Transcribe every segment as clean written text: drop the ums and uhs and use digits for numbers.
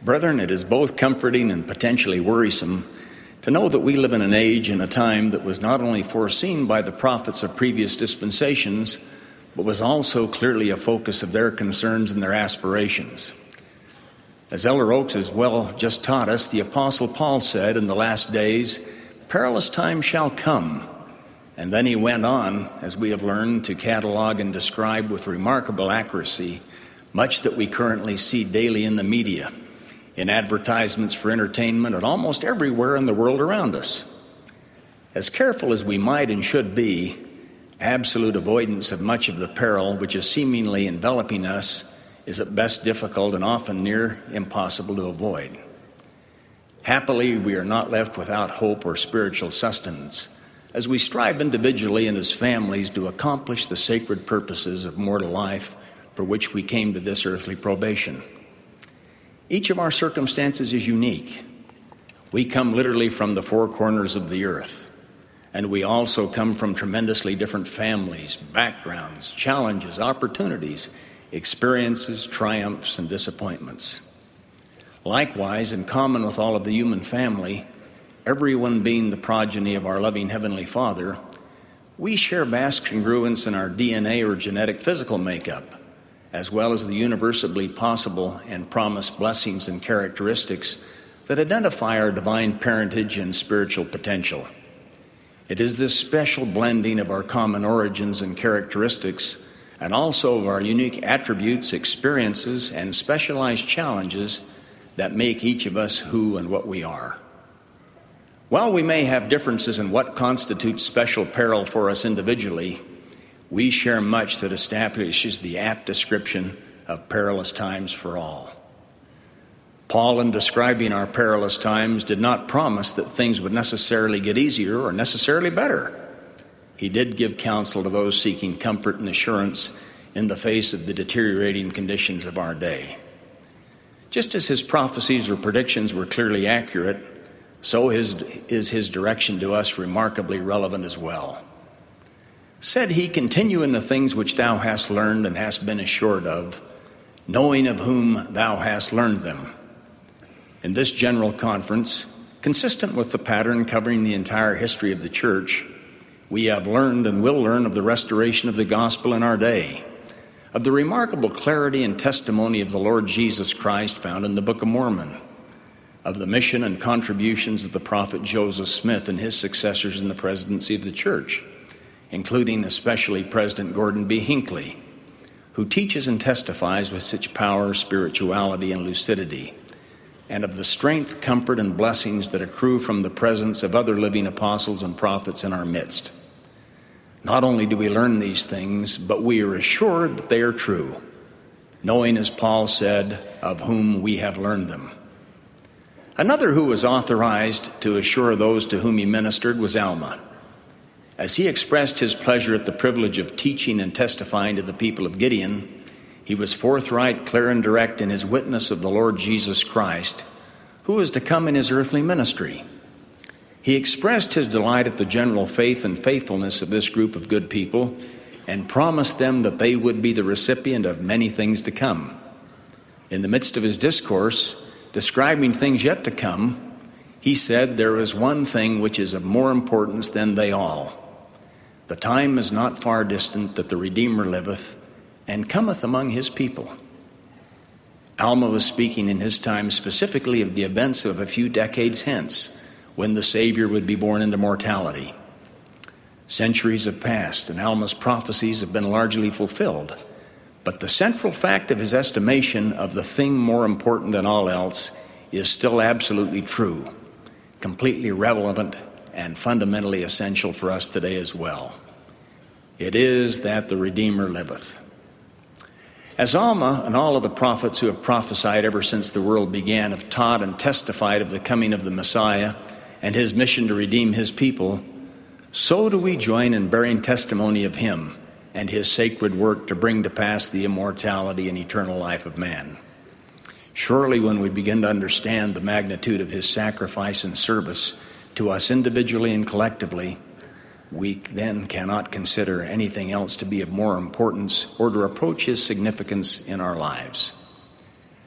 Brethren, it is both comforting and potentially worrisome to know that we live in an age and a time that was not only foreseen by the prophets of previous dispensations, but was also clearly a focus of their concerns and their aspirations. As Elder Oakes has well just taught us, the Apostle Paul said, in the last days, perilous times shall come. And then he went on, as we have learned, to catalog and describe with remarkable accuracy much that we currently see daily in the media, in advertisements for entertainment, and almost everywhere in the world around us. As careful as we might and should be, absolute avoidance of much of the peril which is seemingly enveloping us is at best difficult and often near impossible to avoid. Happily, we are not left without hope or spiritual sustenance as we strive individually and as families to accomplish the sacred purposes of mortal life for which we came to this earthly probation. Each of our circumstances is unique. We come literally from the four corners of the earth, and we also come from tremendously different families, backgrounds, challenges, opportunities, experiences, triumphs, and disappointments. Likewise, in common with all of the human family, everyone being the progeny of our loving Heavenly Father, we share vast congruence in our DNA or genetic physical makeup, as well as the universally possible and promised blessings and characteristics that identify our divine parentage and spiritual potential. It is this special blending of our common origins and characteristics, and also of our unique attributes, experiences, and specialized challenges that make each of us who and what we are. While we may have differences in what constitutes special peril for us individually, we share much that establishes the apt description of perilous times for all. Paul, in describing our perilous times, did not promise that things would necessarily get easier or necessarily better. He did give counsel to those seeking comfort and assurance in the face of the deteriorating conditions of our day. Just as his prophecies or predictions were clearly accurate, so is his direction to us remarkably relevant as well. Said he, continue in the things which thou hast learned and hast been assured of, knowing of whom thou hast learned them. In this general conference, consistent with the pattern covering the entire history of the church, we have learned and will learn of the restoration of the gospel in our day, of the remarkable clarity and testimony of the Lord Jesus Christ found in the Book of Mormon, of the mission and contributions of the prophet Joseph Smith and his successors in the presidency of the church, including especially President Gordon B. Hinckley, who teaches and testifies with such power, spirituality, and lucidity, and of the strength, comfort, and blessings that accrue from the presence of other living apostles and prophets in our midst. Not only do we learn these things, but we are assured that they are true, knowing, as Paul said, of whom we have learned them. Another who was authorized to assure those to whom he ministered was Alma. As he expressed his pleasure at the privilege of teaching and testifying to the people of Gideon, he was forthright, clear, and direct in his witness of the Lord Jesus Christ, who was to come in his earthly ministry. He expressed his delight at the general faith and faithfulness of this group of good people and promised them that they would be the recipient of many things to come. In the midst of his discourse, describing things yet to come, he said, there is one thing which is of more importance than they all. The time is not far distant that the Redeemer liveth and cometh among his people. Alma was speaking in his time specifically of the events of a few decades hence, when the Savior would be born into mortality. Centuries have passed, and Alma's prophecies have been largely fulfilled. But the central fact of his estimation of the thing more important than all else is still absolutely true, completely relevant, and fundamentally essential for us today as well. It is that the Redeemer liveth. As Alma and all of the prophets who have prophesied ever since the world began have taught and testified of the coming of the Messiah and his mission to redeem his people, so do we join in bearing testimony of him and his sacred work to bring to pass the immortality and eternal life of man. Surely when we begin to understand the magnitude of his sacrifice and service to us individually and collectively, we then cannot consider anything else to be of more importance or to approach his significance in our lives.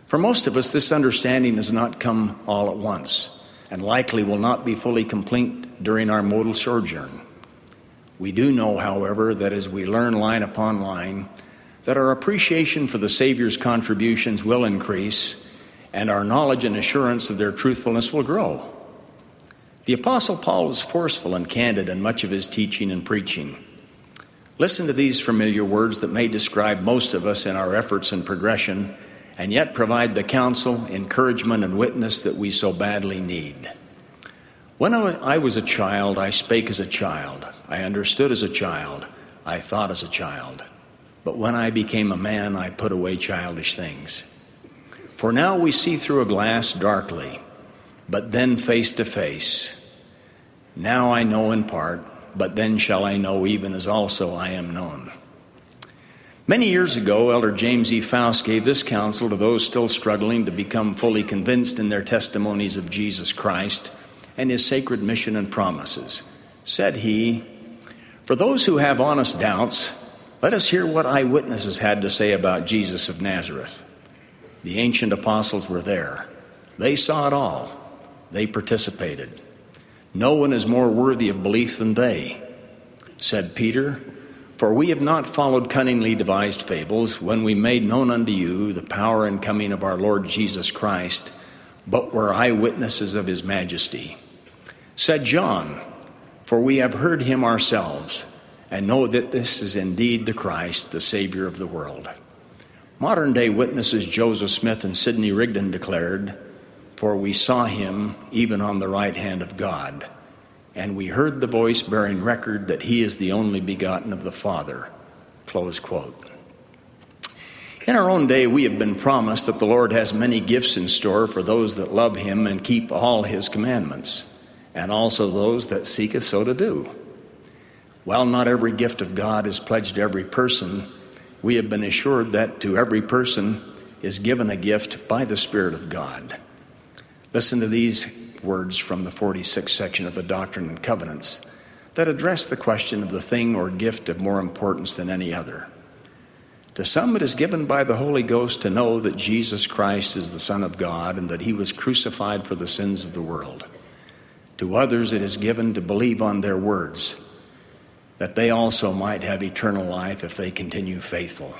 For most of us, this understanding has not come all at once, and likely will not be fully complete during our modal sojourn. We do know, however, that as we learn line upon line, that our appreciation for the Savior's contributions will increase, and our knowledge and assurance of their truthfulness will grow. The Apostle Paul was forceful and candid in much of his teaching and preaching. Listen to these familiar words that may describe most of us in our efforts and progression, and yet provide the counsel, encouragement, and witness that we so badly need. When I was a child, I spake as a child. I understood as a child. I thought as a child. But when I became a man, I put away childish things. For now we see through a glass darkly, but then face to face. Now I know in part, but then shall I know even as also I am known. Many years ago, Elder James E. Faust gave this counsel to those still struggling to become fully convinced in their testimonies of Jesus Christ and his sacred mission and promises. Said he, "For those who have honest doubts, let us hear what eyewitnesses had to say about Jesus of Nazareth. The ancient apostles were there. They saw it all. They participated. No one is more worthy of belief than they." Said Peter, "For we have not followed cunningly devised fables when we made known unto you the power and coming of our Lord Jesus Christ, but were eyewitnesses of his majesty." Said John, "For we have heard him ourselves, and know that this is indeed the Christ, the Savior of the world." Modern-day witnesses Joseph Smith and Sidney Rigdon declared, "For we saw him even on the right hand of God, and we heard the voice bearing record that he is the only begotten of the Father." Close quote. In our own day, we have been promised that the Lord has many gifts in store for those that love him and keep all his commandments, and also those that seeketh so to do. While not every gift of God is pledged to every person, we have been assured that to every person is given a gift by the Spirit of God. Listen to these words from the 46th section of the Doctrine and Covenants that address the question of the thing or gift of more importance than any other. To some it is given by the Holy Ghost to know that Jesus Christ is the Son of God and that he was crucified for the sins of the world. To others it is given to believe on their words, that they also might have eternal life if they continue faithful.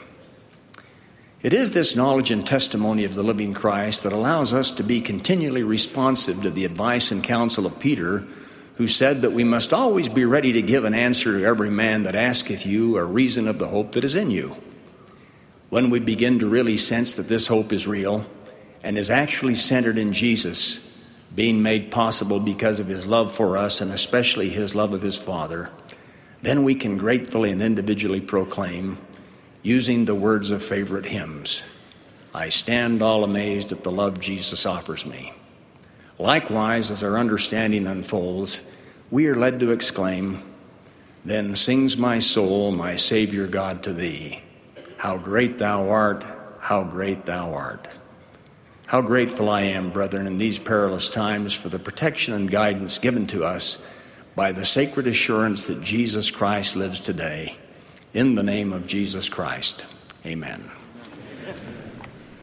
It is this knowledge and testimony of the living Christ that allows us to be continually responsive to the advice and counsel of Peter, who said that we must always be ready to give an answer to every man that asketh you a reason of the hope that is in you. When we begin to really sense that this hope is real and is actually centered in Jesus, being made possible because of his love for us and especially his love of his Father, then we can gratefully and individually proclaim, using the words of favorite hymns, "I stand all amazed at the love Jesus offers me." Likewise, as our understanding unfolds, we are led to exclaim, "Then sings my soul, my Savior God, to thee. How great thou art, how great thou art." How grateful I am, brethren, in these perilous times for the protection and guidance given to us by the sacred assurance that Jesus Christ lives today. In the name of Jesus Christ, amen.